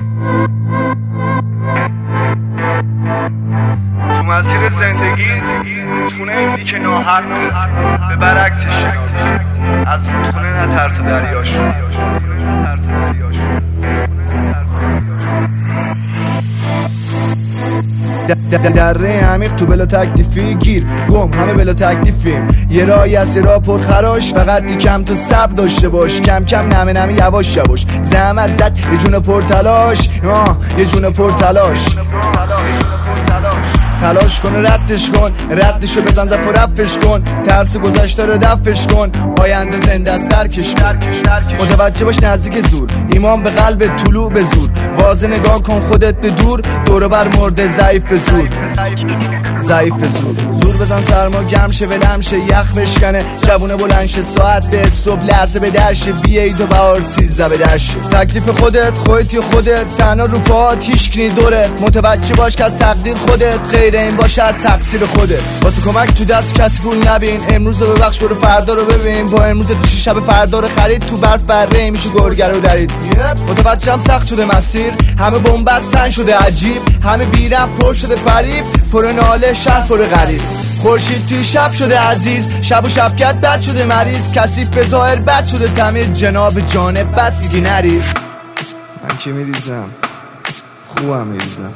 تو مسیر زندگیت رودخونه دیدی که ناحق به برعکسش شناختی. از رودخونه نترس و دریاش. دره عمیق تو بلا تکلیفی گیر گم همه بلا تکلیفیم. یه راهی از یه راه پرخراش، فقط کم تو صبر داشته باش. کم کم نمه نمه یواش یواش زحمت زد یه جون پرتلاش. یه جون پرتلاش تلاش کن و ردش کن، ردشو بزن زف و رفش کن. ترس گذشته رو دفش کن، آینده زنده از درکش کن. متوجه باش نزدیک زور، ایمان به قلب طلوع به زور. واضح نگاه کن خودت به دور، دور بر مرده ضعیف به زور. ضعیف به زور، زور بزن سرما گرم شه ولم شه یخ بشکنه. جوونه بلند شه ساعت به صبح لحظه به درشه. بیایید و بهار 13 به درشه. تکلیف خودت خودتی و خودت، تنها رو پاهات هیچ کنی دورت. متوجه باش که از تقدیر خودت غیر این باشه از تقصیر خودت. واسه کمک تو دست کسی پول نبین، امروز رو ببخش برو فردا رو ببین. با امروز دوشی شب فردا رو خرید، تو برف بره میشه گرگر رو درید. متوجهم سخت شده مسیر، همه بنبستن شده عجیب. همه بیرم پر شده فریب، پر ناله شهر پر غریب. خورشید توی شب شده عزیز، شب و شبکت بد شده مریض. کثیف به ظاهر بد شده تمیز، جناب جانب بد میگی نریز. من که میریزم خوبم میریزم.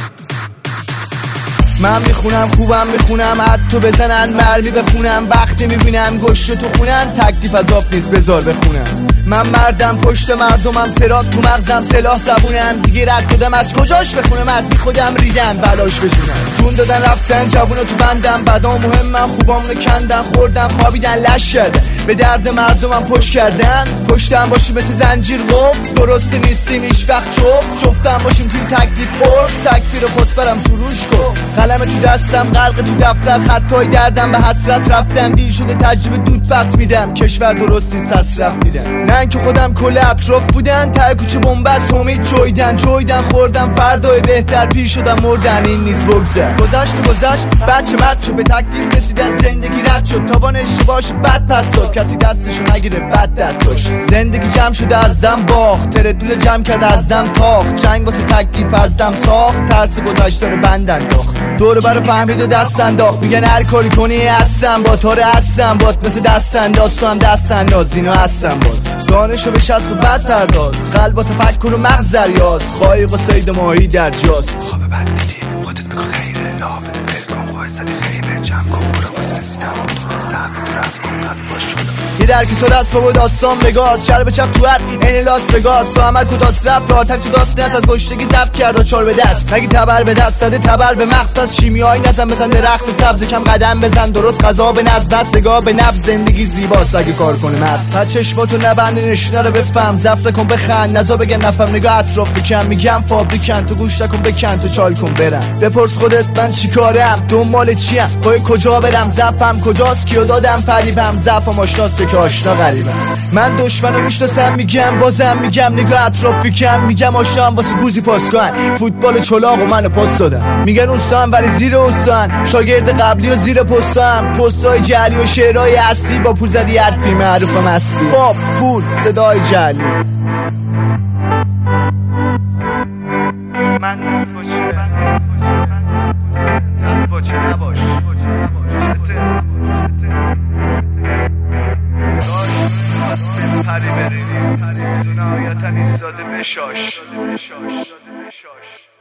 من میخونم خوبم میخونم، حتی بزنن مرمی بخونم. وقتی میبینم گشت تو خونن، تکلیف از آب نیست بذار بخونم. من مردم پشت مردمم، سرات تو مغزم سلاح زبونم. دیگه رد دادم از کجاش بخونم، از بی خودم ریدن بلاش بجونم. جون دادن رفتن جوونا تو بندم، بدا مهمم خوبامونو کندن. خوردن خوابیدن لش کردن، به درد مردمم پشت کردن. پشتم باشیم مثل زنجیر قفل، درست نیستیم هیچ وقت جفتم باشیم توی تکلیف عرف. تکفیر خود برم سروش کن، قلم تو دستم غرق تو دفتر. خطای دردم به حسرت رفتم، دیر شده تجربه دود پس میدم. کشور درست نیست پس رفتیدم، نه که خودم کل اطراف بودن. ته کوچه بنبست امید جویدن خوردم فردای بهتر. پیر شدم مردن این نیز بگذر. گذشت و گذشت بچه مرد شد، به تکلیف رسید از زندگی رد شد. تاوان اشتباهش بد پس داد، کسی دستشو نگیره بد درد داشت. زندگی جمع شده از دم باخت، تردول جمع کرد از دم تاخت. جنگ واسه تکلیف از دم ساخت، ترس گذشته رو بند انداخت. دور برا فهمید و دست انداخت. میگن هر کاری کنی هستم با تاره هستم بات، مثل دست انداز تو هم دست انداز. اینا هستم باز دانشو به شست و بد ترداز. قلب و تفکر و مغز دریاز، قایق و سید ماهی در جاز. خواب بد دیدی خودت بگو خیره، لافت ول کن خواهی زدی خیمه. جمع کن برو واسه رسیدم با تو صحف تو رفت کن قوی باش جلو. یه درکی سال از بابا داستان بگاز، شر به چپ تو هر این لاس وگاس. تو عمل کتاس رفت راحتک تو داستنت، از گشتگی زب کرد و چار به دست. نگی تبر به دست زده تبر به مغز، پس شیمیایی نزن بزن درخت سبز. کم قدم بزن درست غذا به نظمت، نگاه به نبض. زندگی زیباست اگه کار کنه مرد. تا چشماتو نبند نشونه رو بفهم، زفت کن بخند نزا بگن نفهم. نگاه اطراف کم میگم فابریکن، تو گوش نکن بکن تو چال کن برم. بپرس خودت من چیکارم، دنبال چیم، پای کجا برم. زفم کجاست کیو دادم فریبم. زفم آشناسته که آشنا غریبم. من دشمنو میشناسم میگم بازم میگم. نگاه اطرافی کم میگم آشنام واسه گوزی پاس کن. فوتبال چلاق و منو پاس دادم. میگن استان ولی زیر استان، شاگرد قبلی و زیر پستم. پستای جعلی و شعرهای اصلی، با پول زدی حرفی معروفم هستی. خب پول صدای جعلی. من دست باچه نباش پری برینیم تو نهایتا ایستاده بشاش.